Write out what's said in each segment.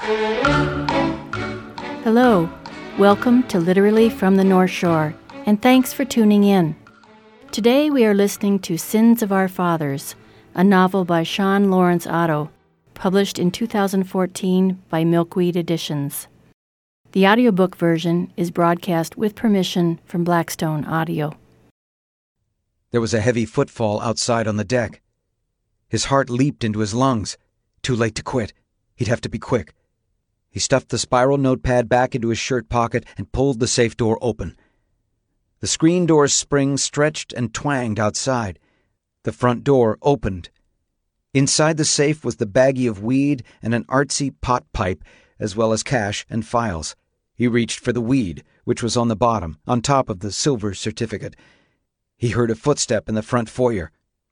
Hello, welcome to Literally from the North Shore, and thanks for tuning in. Today we are listening to Sins of Our Fathers, a novel by Sean Lawrence Otto, published in 2014 by Milkweed Editions. The audiobook version is broadcast with permission from Blackstone Audio. There was a heavy footfall outside on the deck. His heart leaped into his lungs. Too late to quit. He'd have to be quick. He stuffed the spiral notepad back into his shirt pocket and pulled the safe door open. The screen door's spring stretched and twanged outside. The front door opened. Inside the safe was the baggie of weed and an artsy pot pipe, as well as cash and files. He reached for the weed, which was on the bottom, on top of the silver certificate. He heard a footstep in the front foyer.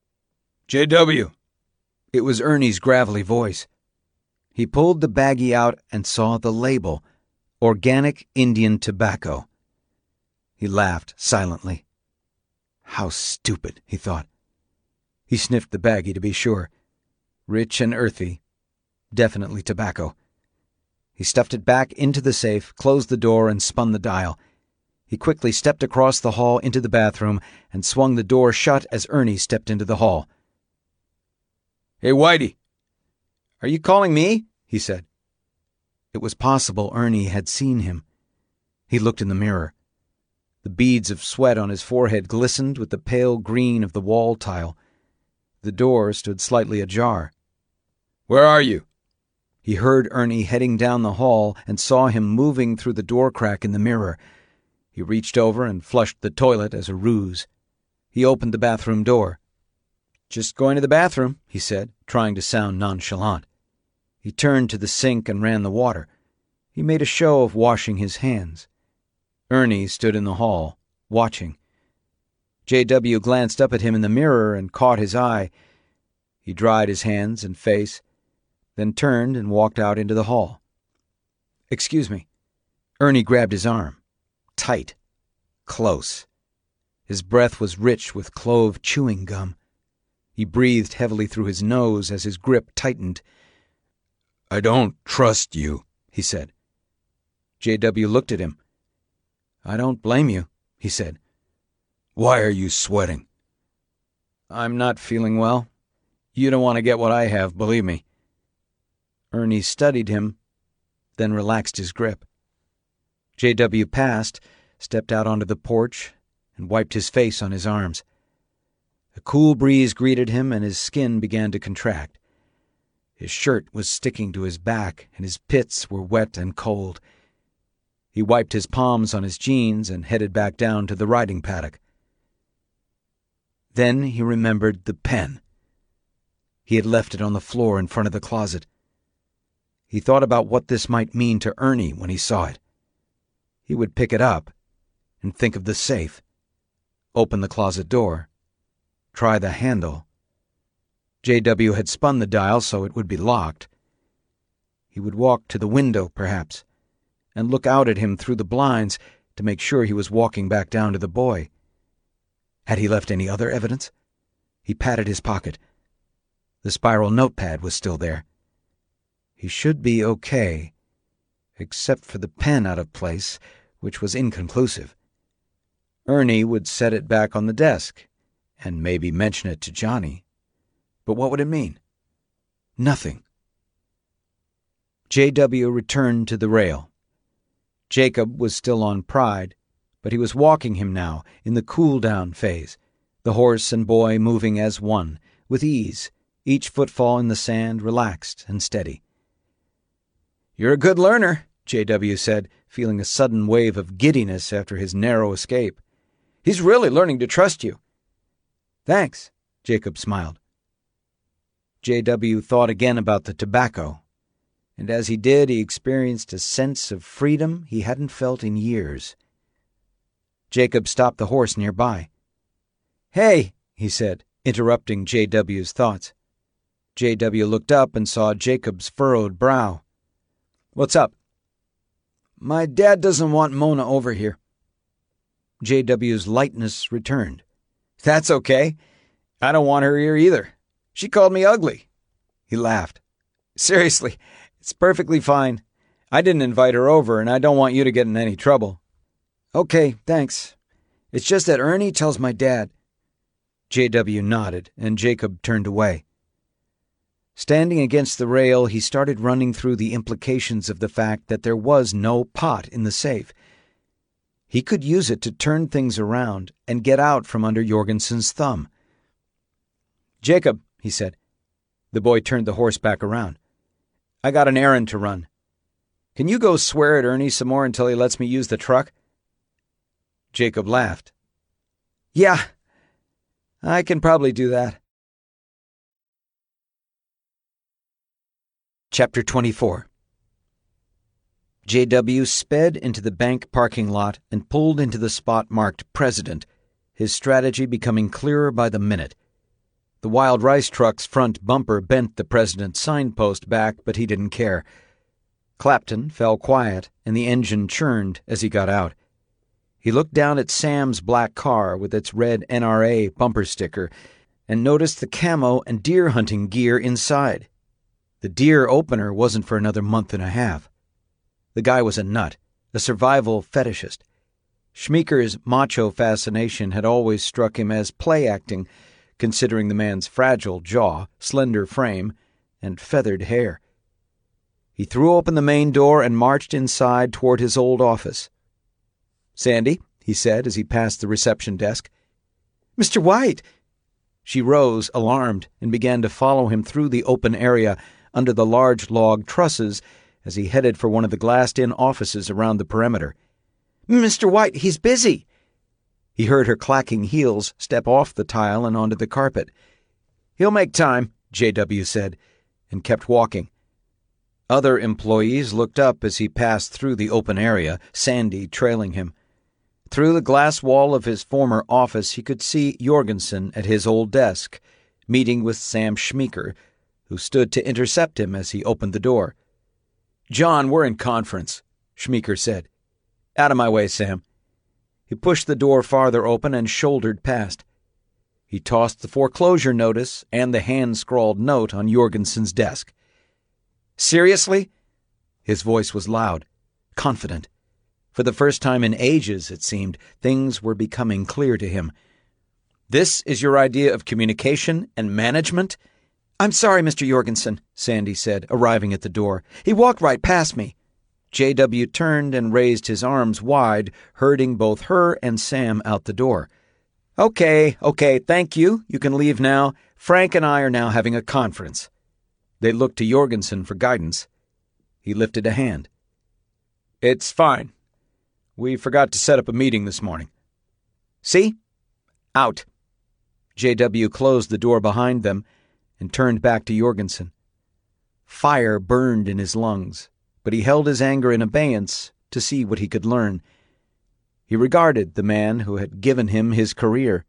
"J.W." It was Ernie's gravelly voice. He pulled the baggie out and saw the label, Organic Indian Tobacco. He laughed silently. How stupid, he thought. He sniffed the baggie to be sure. Rich and earthy. Definitely tobacco. He stuffed it back into the safe, closed the door, and spun the dial. He quickly stepped across the hall into the bathroom and swung the door shut as Ernie stepped into the hall. "Hey, Whitey." "Are you calling me?" he said. It was possible Ernie had seen him. He looked in the mirror. The beads of sweat on his forehead glistened with the pale green of the wall tile. The door stood slightly ajar. "Where are you?" He heard Ernie heading down the hall and saw him moving through the door crack in the mirror. He reached over and flushed the toilet as a ruse. He opened the bathroom door. "Just going to the bathroom," he said, trying to sound nonchalant. He turned to the sink and ran the water. He made a show of washing his hands. Ernie stood in the hall, watching. J.W. glanced up at him in the mirror and caught his eye. He dried his hands and face, then turned and walked out into the hall. "Excuse me." Ernie grabbed his arm. Tight. Close. His breath was rich with clove chewing gum. He breathed heavily through his nose as his grip tightened. "I don't trust you," he said. J.W. looked at him. "I don't blame you," he said. "Why are you sweating?" "I'm not feeling well. You don't want to get what I have, believe me." Ernie studied him, then relaxed his grip. J.W. passed, stepped out onto the porch, and wiped his face on his arms. A cool breeze greeted him, and his skin began to contract. His shirt was sticking to his back, and his pits were wet and cold. He wiped his palms on his jeans and headed back down to the riding paddock. Then he remembered the pen. He had left it on the floor in front of the closet. He thought about what this might mean to Ernie when he saw it. He would pick it up and think of the safe, open the closet door, try the handle. J.W. had spun the dial so it would be locked. He would walk to the window, perhaps, and look out at him through the blinds to make sure he was walking back down to the boy. Had he left any other evidence? He patted his pocket. The spiral notepad was still there. He should be okay, except for the pen out of place, which was inconclusive. Ernie would set it back on the desk, and maybe mention it to Johnny. But what would it mean? Nothing. J.W. returned to the rail. Jacob was still on Pride, but he was walking him now in the cool-down phase, the horse and boy moving as one, with ease, each footfall in the sand relaxed and steady. "You're a good learner," J.W. said, feeling a sudden wave of giddiness after his narrow escape. "He's really learning to trust you." "Thanks," Jacob smiled. J.W. thought again about the tobacco, and as he did, he experienced a sense of freedom he hadn't felt in years. Jacob stopped the horse nearby. "Hey," he said, interrupting J.W.'s thoughts. J.W. looked up and saw Jacob's furrowed brow. "What's up?" "My dad doesn't want Mona over here." J.W.'s lightness returned. "That's okay. I don't want her here either. She called me ugly." He laughed. "Seriously, It's perfectly fine. I didn't invite her over, and I don't want you to get in any trouble. Okay, thanks. It's just that Ernie tells my dad. J.W. nodded, and Jacob turned away. Standing against the rail, he started running through the implications of the fact that there was no pot in the safe. He could use it to turn things around and get out from under Jorgensen's thumb. Jacob, he said. The boy turned the horse back around. I got an errand to run. Can you go swear at Ernie some more until he lets me use the truck? Jacob laughed. Yeah, I can probably do that. Chapter 24. J.W. sped into the bank parking lot and pulled into the spot marked President, his strategy becoming clearer by the minute. The Wild Rice truck's front bumper bent the President's signpost back, but he didn't care. Clapton fell quiet, and the engine churned as he got out. He looked down at Sam's black car with its red NRA bumper sticker and noticed the camo and deer hunting gear inside. The deer opener wasn't for another month and a half. The guy was a nut, a survival fetishist. Schmeecker's macho fascination had always struck him as play-acting, considering the man's fragile jaw, slender frame, and feathered hair. He threw open the main door and marched inside toward his old office. Sandy, he said as he passed the reception desk. Mr. White! She rose, alarmed, and began to follow him through the open area under the large log trusses as he headed for one of the glassed-in offices around the perimeter. Mr. White, he's busy! He heard her clacking heels step off the tile and onto the carpet. He'll make time, J.W. said, and kept walking. Other employees looked up as he passed through the open area, Sandy trailing him. Through the glass wall of his former office, he could see Jorgensen at his old desk, meeting with Sam Schmeeker, who stood to intercept him as he opened the door. John, we're in conference, Schmeeker said. Out of my way, Sam. He pushed the door farther open and shouldered past. He tossed the foreclosure notice and the hand-scrawled note on Jorgensen's desk. Seriously? His voice was loud, confident. For the first time in ages, it seemed, things were becoming clear to him. This is your idea of communication and management? I'm sorry, Mr. Jorgensen, Sandy said, arriving at the door. He walked right past me. J.W. turned and raised his arms wide, herding both her and Sam out the door. Okay, thank you. You can leave now. Frank and I are now having a conference. They looked to Jorgensen for guidance. He lifted a hand. It's fine. We forgot to set up a meeting this morning. See? Out. J.W. closed the door behind them and turned back to Jorgensen. Fire burned in his lungs, but he held his anger in abeyance to see what he could learn. He regarded the man who had given him his career.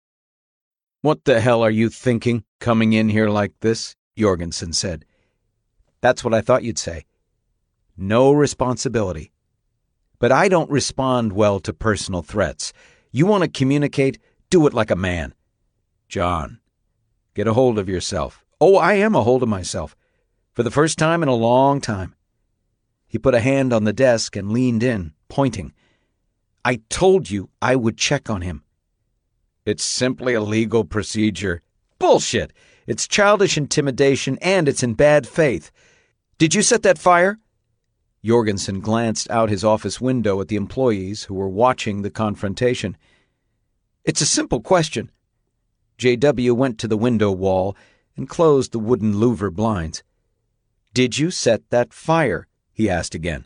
What the hell are you thinking, coming in here like this? Jorgensen said. That's what I thought you'd say. No responsibility. But I don't respond well to personal threats. You want to communicate? Do it like a man. John, get a hold of yourself. Oh, I am a hold of myself. For the first time in a long time. He put a hand on the desk and leaned in, pointing. I told you I would check on him. It's simply a legal procedure. Bullshit! It's childish intimidation, and it's in bad faith. Did you set that fire? Jorgensen glanced out his office window at the employees who were watching the confrontation. It's a simple question. J.W. went to the window wall and closed the wooden louver blinds. Did you set that fire? He asked again.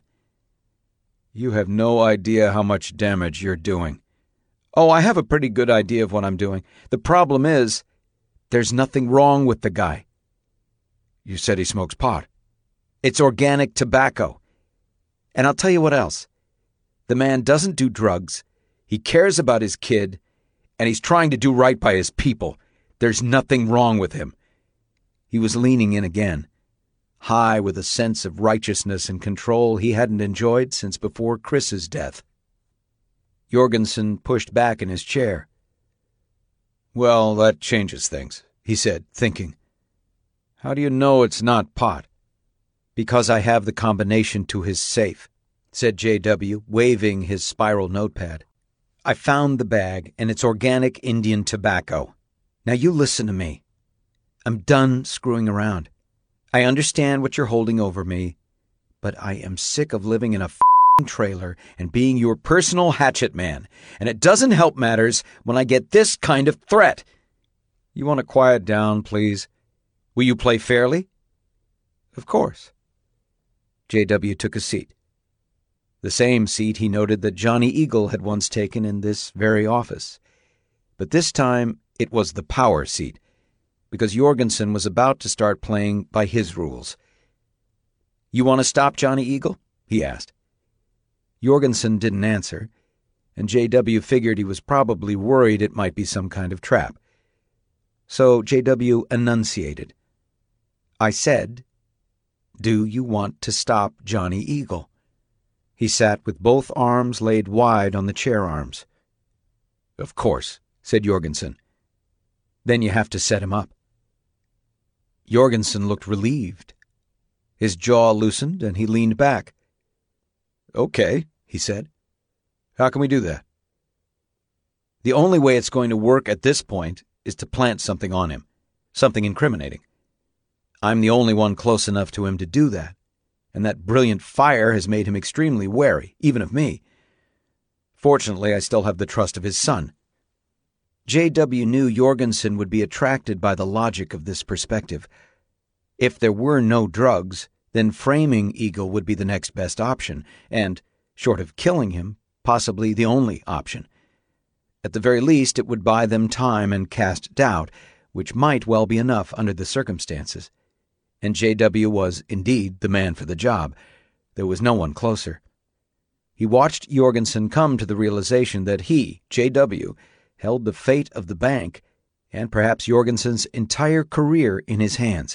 You have no idea how much damage you're doing. Oh, I have a pretty good idea of what I'm doing. The problem is, there's nothing wrong with the guy. You said he smokes pot. It's organic tobacco. And I'll tell you what else. The man doesn't do drugs. He cares about his kid, and he's trying to do right by his people. There's nothing wrong with him. He was leaning in again, high with a sense of righteousness and control he hadn't enjoyed since before Chris's death. Jorgensen pushed back in his chair. Well, that changes things, he said, thinking. How do you know it's not pot? Because I have the combination to his safe, said J.W., waving his spiral notepad. I found the bag, and it's organic Indian tobacco. Now you listen to me. I'm done screwing around. I understand what you're holding over me, but I am sick of living in a trailer and being your personal hatchet man, and it doesn't help matters when I get this kind of threat. You want to quiet down, please? Will you play fairly? Of course. J.W. took a seat. The same seat he noted that Johnny Eagle had once taken in this very office. But this time it was the power seat, because Jorgensen was about to start playing by his rules. You want to stop Johnny Eagle? He asked. Jorgensen didn't answer, and J.W. figured he was probably worried it might be some kind of trap. So J.W. enunciated. I said, do you want to stop Johnny Eagle? He sat with both arms laid wide on the chair arms. Of course, said Jorgensen. Then you have to set him up. Jorgensen looked relieved. His jaw loosened and he leaned back. Okay, he said. How can we do that? The only way it's going to work at this point is to plant something on him, something incriminating. I'm the only one close enough to him to do that, and that brilliant fire has made him extremely wary, even of me. Fortunately, I still have the trust of his son. J.W. knew Jorgensen would be attracted by the logic of this perspective. If there were no drugs, then framing Eagle would be the next best option, and, short of killing him, possibly the only option. At the very least, it would buy them time and cast doubt, which might well be enough under the circumstances. And J.W. was, indeed, the man for the job. There was no one closer. He watched Jorgensen come to the realization that he, J.W., held the fate of the bank, and perhaps Jorgensen's entire career in his hands.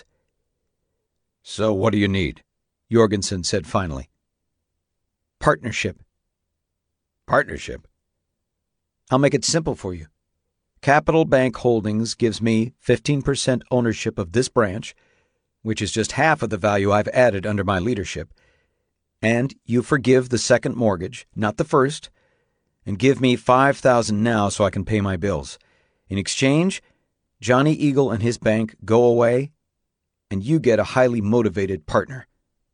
So what do you need? Jorgensen said finally. Partnership. Partnership? I'll make it simple for you. Capital Bank Holdings gives me 15% ownership of this branch, which is just half of the value I've added under my leadership, and you forgive the second mortgage, not the first, and give me $5,000 now so I can pay my bills. In exchange, Johnny Eagle and his bank go away, and you get a highly motivated partner.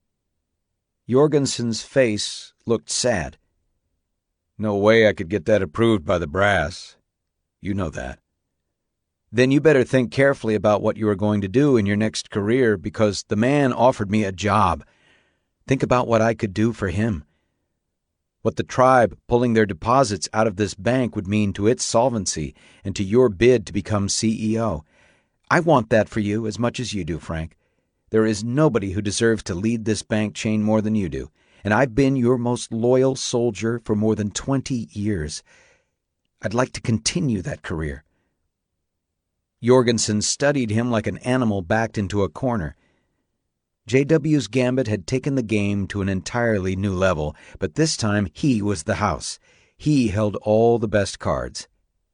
Jorgensen's face looked sad. No way I could get that approved by the brass. You know that. Then you better think carefully about what you are going to do in your next career, because the man offered me a job. Think about what I could do for him. What the tribe pulling their deposits out of this bank would mean to its solvency and to your bid to become CEO. I want that for you as much as you do, Frank. There is nobody who deserves to lead this bank chain more than you do, and I've been your most loyal soldier for more than 20 years. I'd like to continue that career. Jorgensen studied him like an animal backed into a corner. J.W.'s gambit had taken the game to an entirely new level, but this time he was the house. He held all the best cards.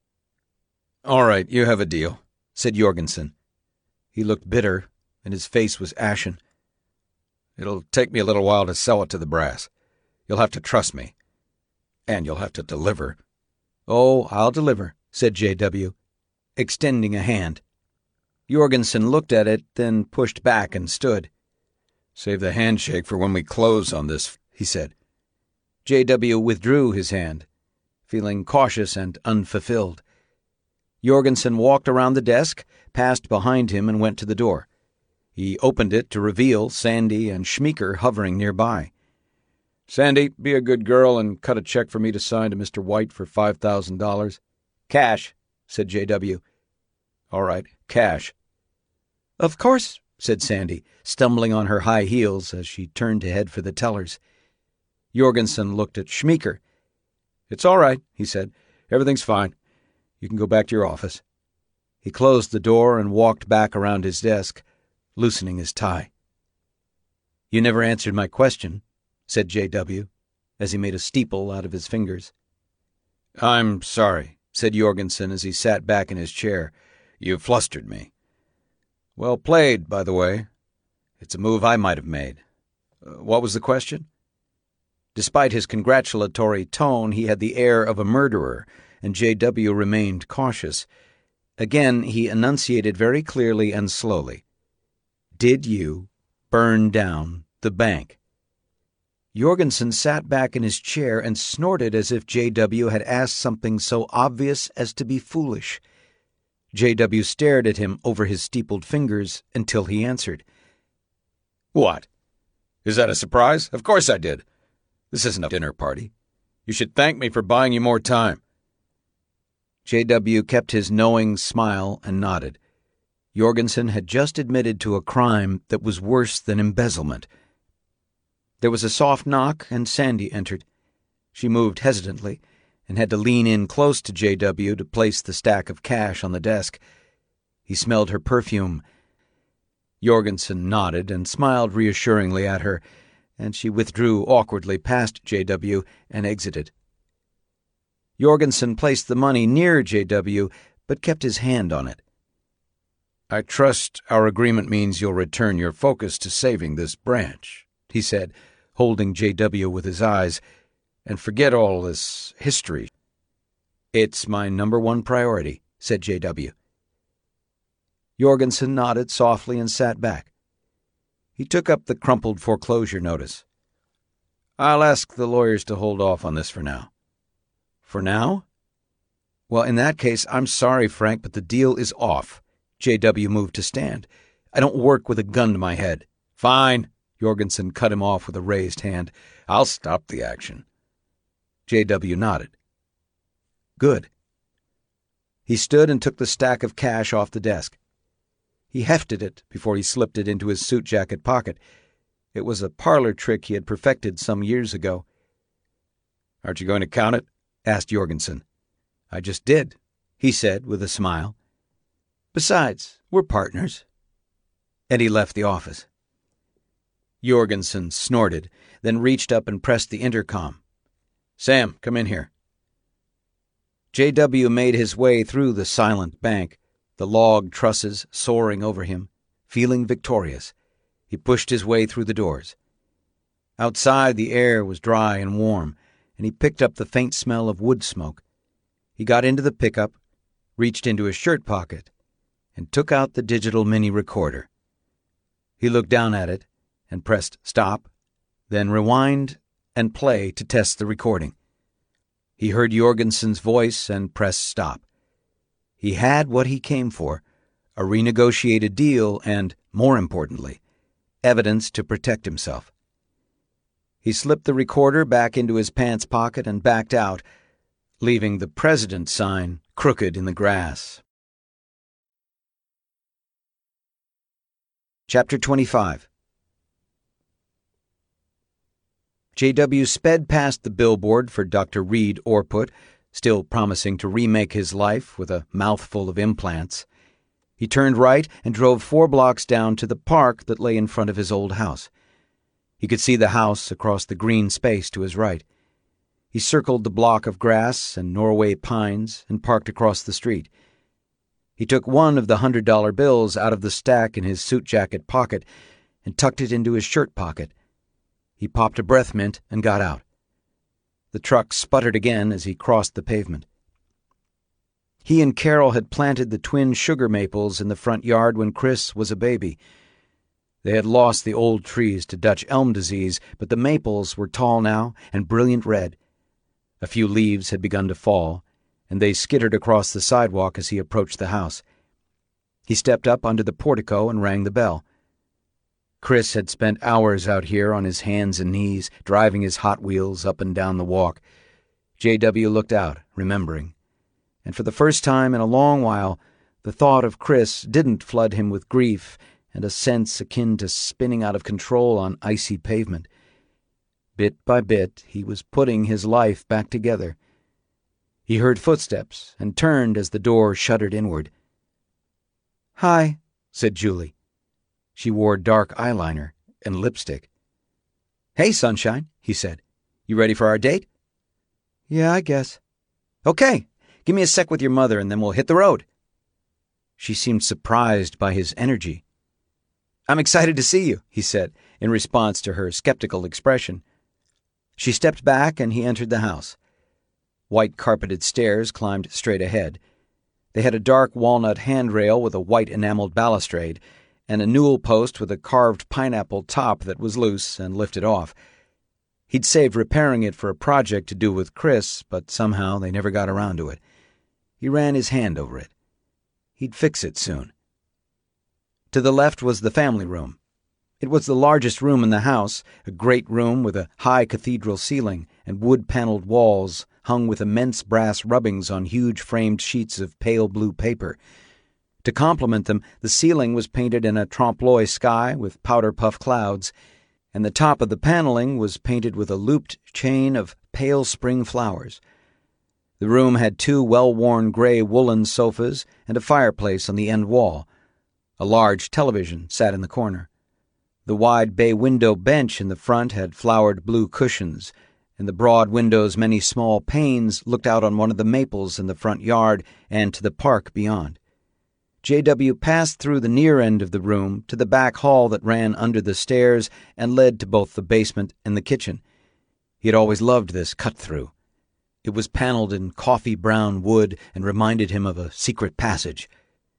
All right, you have a deal, said Jorgensen. He looked bitter, and his face was ashen. It'll take me a little while to sell it to the brass. You'll have to trust me. And you'll have to deliver. Oh, I'll deliver, said J.W., extending a hand. Jorgensen looked at it, then pushed back and stood. Save the handshake for when we close on this, he said. J.W. withdrew his hand, feeling cautious and unfulfilled. Jorgensen walked around the desk, passed behind him, and went to the door. He opened it to reveal Sandy and Schmeeker hovering nearby. Sandy, be a good girl and cut a check for me to sign to Mr. White for $5,000. Cash, said J.W. All right, cash. Of course, said Sandy, stumbling on her high heels as she turned to head for the tellers. Jorgensen looked at Schmeeker. It's all right, he said. Everything's fine. You can go back to your office. He closed the door and walked back around his desk, loosening his tie. You never answered my question, said J.W., as he made a steeple out of his fingers. I'm sorry, said Jorgensen as he sat back in his chair. You flustered me. Well played, by the way. It's a move I might have made. What was the question?" Despite his congratulatory tone, he had the air of a murderer, and J.W. remained cautious. Again, he enunciated very clearly and slowly. "Did you burn down the bank?" Jorgensen sat back in his chair and snorted as if J.W. had asked something so obvious as to be foolish. J.W. stared at him over his steepled fingers until he answered. "What? Is that a surprise? Of course I did. This isn't a dinner party. You should thank me for buying you more time." J.W. kept his knowing smile and nodded. Jorgensen had just admitted to a crime that was worse than embezzlement. There was a soft knock, and Sandy entered. She moved hesitantly and had to lean in close to J.W. to place the stack of cash on the desk. He smelled her perfume. Jorgensen nodded and smiled reassuringly at her, and she withdrew awkwardly past J.W. and exited. Jorgensen placed the money near J.W., but kept his hand on it. "I trust our agreement means you'll return your focus to saving this branch," he said, holding J.W. with his eyes, "and forget all this history." "It's my number one priority," said J.W. Jorgensen nodded softly and sat back. He took up the crumpled foreclosure notice. "I'll ask the lawyers to hold off on this for now." "For now?" "Well, in that case, I'm sorry, Frank, but the deal is off." J.W. moved to stand. "I don't work with a gun to my head." "Fine," Jorgensen cut him off with a raised hand. "I'll stop the action." J.W. nodded. "Good." He stood and took the stack of cash off the desk. He hefted it before he slipped it into his suit jacket pocket. It was a parlor trick he had perfected some years ago. "Aren't you going to count it?" asked Jorgensen. "I just did," he said with a smile. "Besides, we're partners." And he left the office. Jorgensen snorted, then reached up and pressed the intercom. "Sam, come in here." J.W. made his way through the silent bank, the log trusses soaring over him. Feeling victorious, he pushed his way through the doors. Outside, the air was dry and warm, and he picked up the faint smell of wood smoke. He got into the pickup, reached into his shirt pocket, and took out the digital mini recorder. He looked down at it and pressed stop, then rewind and play to test the recording. He heard Jorgensen's voice and pressed stop. He had what he came for, a renegotiated deal and, more importantly, evidence to protect himself. He slipped the recorder back into his pants pocket and backed out, leaving the President sign crooked in the grass. Chapter 25. J.W. sped past the billboard for Dr. Reed Orput, still promising to remake his life with a mouthful of implants. He turned right and drove 4 blocks down to the park that lay in front of his old house. He could see the house across the green space to his right. He circled the block of grass and Norway pines and parked across the street. He took one of the $100 bills out of the stack in his suit jacket pocket and tucked it into his shirt pocket. He popped a breath mint and got out. The truck sputtered again as he crossed the pavement. He and Carol had planted the twin sugar maples in the front yard when Chris was a baby. They had lost the old trees to Dutch elm disease, but the maples were tall now and brilliant red. A few leaves had begun to fall, and they skittered across the sidewalk as he approached the house. He stepped up under the portico and rang the bell. Chris had spent hours out here on his hands and knees, driving his Hot Wheels up and down the walk. J.W. looked out, remembering. And for the first time in a long while, the thought of Chris didn't flood him with grief and a sense akin to spinning out of control on icy pavement. Bit by bit, he was putting his life back together. He heard footsteps and turned as the door shuttered inward. "Hi," said Julie. She wore dark eyeliner and lipstick. "Hey, sunshine," he said. "You ready for our date?" "Yeah, I guess." "Okay, give me a sec with your mother and then we'll hit the road." She seemed surprised by his energy. "I'm excited to see you," he said, in response to her skeptical expression. She stepped back and he entered the house. White carpeted stairs climbed straight ahead. They had a dark walnut handrail with a white enameled balustrade, and a newel post with a carved pineapple top that was loose and lifted off. He'd saved repairing it for a project to do with Chris, but somehow they never got around to it. He ran his hand over it. He'd fix it soon. To the left was the family room. It was the largest room in the house, a great room with a high cathedral ceiling and wood-paneled walls hung with immense brass rubbings on huge framed sheets of pale blue paper. To complement them, the ceiling was painted in a trompe-l'oeil sky with powder-puff clouds, and the top of the paneling was painted with a looped chain of pale spring flowers. The room had 2 well-worn gray woolen sofas and a fireplace on the end wall. A large television sat in the corner. The wide bay window bench in the front had flowered blue cushions, and the broad window's many small panes looked out on one of the maples in the front yard and to the park beyond. J.W. passed through the near end of the room to the back hall that ran under the stairs and led to both the basement and the kitchen. He had always loved this cut-through. It was paneled in coffee-brown wood and reminded him of a secret passage.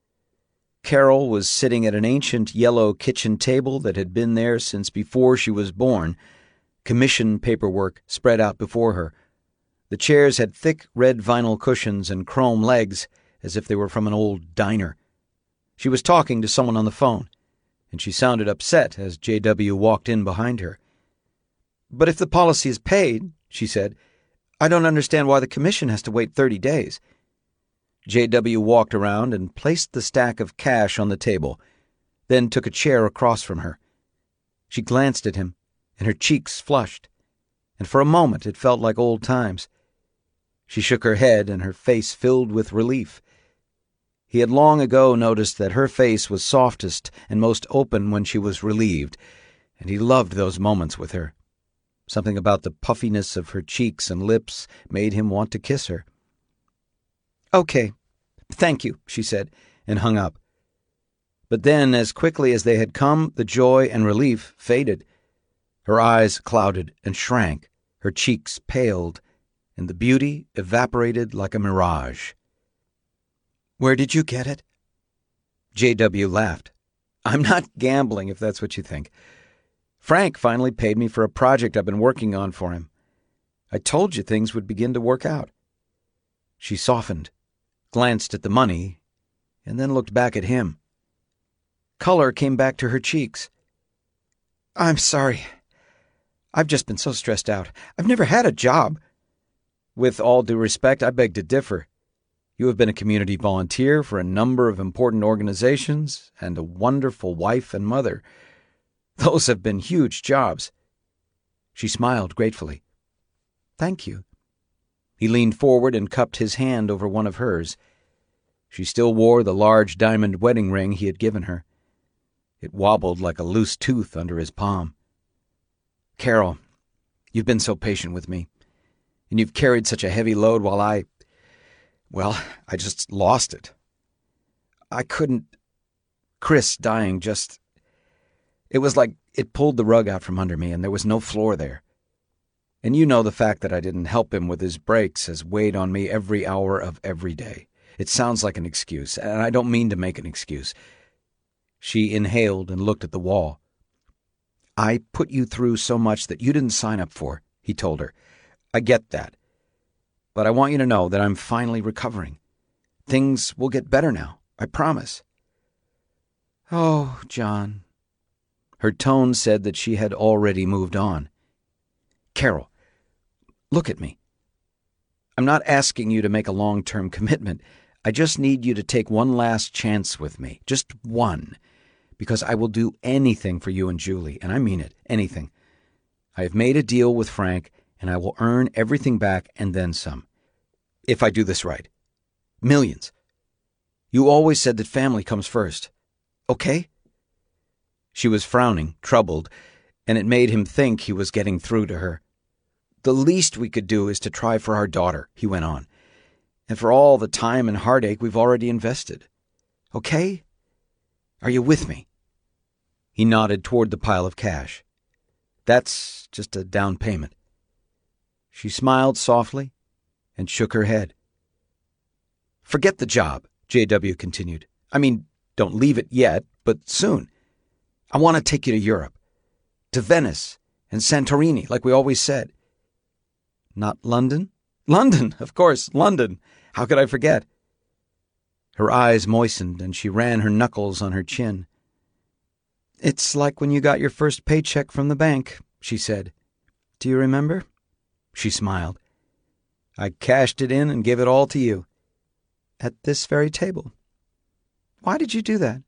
Carol was sitting at an ancient yellow kitchen table that had been there since before she was born. Commission paperwork spread out before her. The chairs had thick red vinyl cushions and chrome legs, as if they were from an old diner. She was talking to someone on the phone, and she sounded upset as J.W. walked in behind her. "But if the policy is paid," she said, "I don't understand why the commission has to wait 30 days. J.W. walked around and placed the stack of cash on the table, then took a chair across from her. She glanced at him, and her cheeks flushed, and for a moment it felt like old times. She shook her head, and her face filled with relief. He had long ago noticed that her face was softest and most open when she was relieved, and he loved those moments with her. Something about the puffiness of her cheeks and lips made him want to kiss her. "Okay, thank you," she said, and hung up. But then, as quickly as they had come, the joy and relief faded. Her eyes clouded and shrank, her cheeks paled, and the beauty evaporated like a mirage. "Where did you get it?" J.W. laughed. "I'm not gambling, if that's what you think. Frank finally paid me for a project I've been working on for him. I told you things would begin to work out." She softened, glanced at the money, and then looked back at him. Color came back to her cheeks. "I'm sorry. I've just been so stressed out. I've never had a job." "With all due respect, I beg to differ. You have been a community volunteer for a number of important organizations and a wonderful wife and mother. Those have been huge jobs." She smiled gratefully. "Thank you." He leaned forward and cupped his hand over one of hers. She still wore the large diamond wedding ring he had given her. It wobbled like a loose tooth under his palm. "Carol, you've been so patient with me, and you've carried such a heavy load while I just lost it. I couldn't. Chris dying just... It was like it pulled the rug out from under me, and there was no floor there. And you know the fact that I didn't help him with his breaks has weighed on me every hour of every day. It sounds like an excuse, and I don't mean to make an excuse." She inhaled and looked at the wall. "I put you through so much that you didn't sign up for," he told her. "I get that. But I want you to know that I'm finally recovering. Things will get better now, I promise." "Oh, John." Her tone said that she had already moved on. "Carol, look at me. I'm not asking you to make a long-term commitment. I just need you to take one last chance with me. Just one. Because I will do anything for you and Julie, and I mean it, anything. I have made a deal with Frank, and I will earn everything back and then some. If I do this right. Millions. You always said that family comes first. Okay?" She was frowning, troubled, and it made him think he was getting through to her. "The least we could do is to try for our daughter," he went on, "and for all the time and heartache we've already invested. Okay? Are you with me?" He nodded toward the pile of cash. That's just a down payment. She smiled softly and shook her head. Forget the job, J.W. continued. I mean, don't leave it yet, but soon. I want to take you to Europe. To Venice and Santorini, like we always said. Not London? London, of course, London. How could I forget? Her eyes moistened and she ran her knuckles on her chin. It's like when you got your first paycheck from the bank, she said. Do you remember? She smiled. I cashed it in and gave it all to you. At this very table. Why did you do that?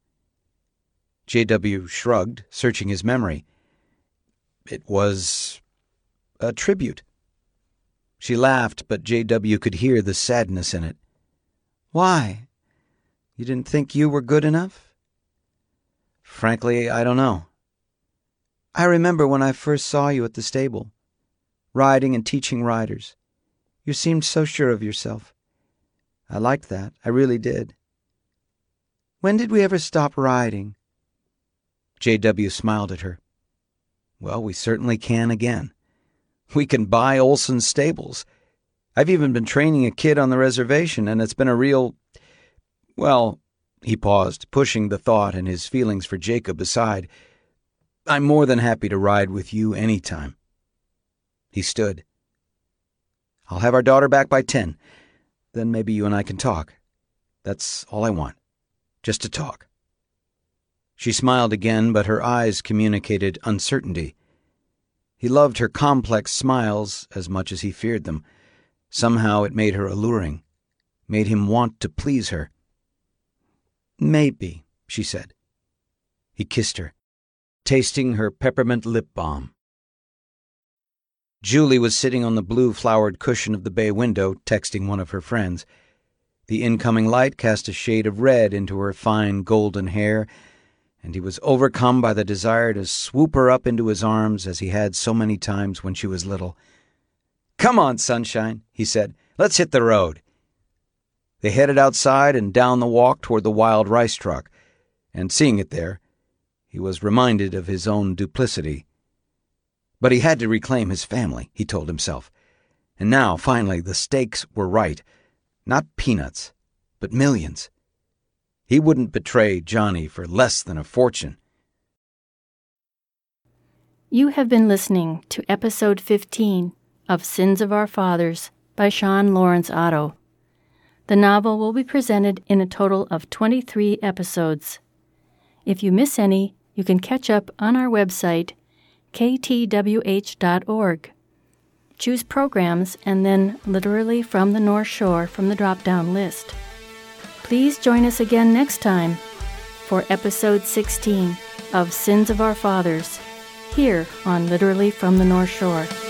J.W. shrugged, searching his memory. It was a tribute. She laughed, but J.W. could hear the sadness in it. Why? You didn't think you were good enough? Frankly, I don't know. I remember when I first saw you at the stable, riding and teaching riders. You seemed so sure of yourself. I liked that. I really did. When did we ever stop riding? J.W. smiled at her. Well, we certainly can again. We can buy Olson's stables. I've even been training a kid on the reservation, and it's been a real... Well, he paused, pushing the thought and his feelings for Jacob aside. I'm more than happy to ride with you any time. He stood. I'll have our daughter back by 10. Then maybe you and I can talk. That's all I want. Just to talk. She smiled again, but her eyes communicated uncertainty. He loved her complex smiles as much as he feared them. Somehow it made her alluring, made him want to please her. Maybe, she said. He kissed her, tasting her peppermint lip balm. Julie was sitting on the blue-flowered cushion of the bay window, texting one of her friends. The incoming light cast a shade of red into her fine golden hair, and he was overcome by the desire to swoop her up into his arms as he had so many times when she was little. Come on, sunshine, he said. Let's hit the road. They headed outside and down the walk toward the wild rice truck, and seeing it there, he was reminded of his own duplicity. But he had to reclaim his family, he told himself. And now, finally, the stakes were right. Not peanuts, but millions. He wouldn't betray Johnny for less than a fortune. You have been listening to Episode 15 of Sins of Our Fathers by Sean Lawrence Otto. The novel will be presented in a total of 23 episodes. If you miss any, you can catch up on our website, ktwh.org. Choose Programs and then Literally from the North Shore from the drop-down list. Please join us again next time for Episode 16 of Sins of Our Fathers, here on Literally from the North Shore.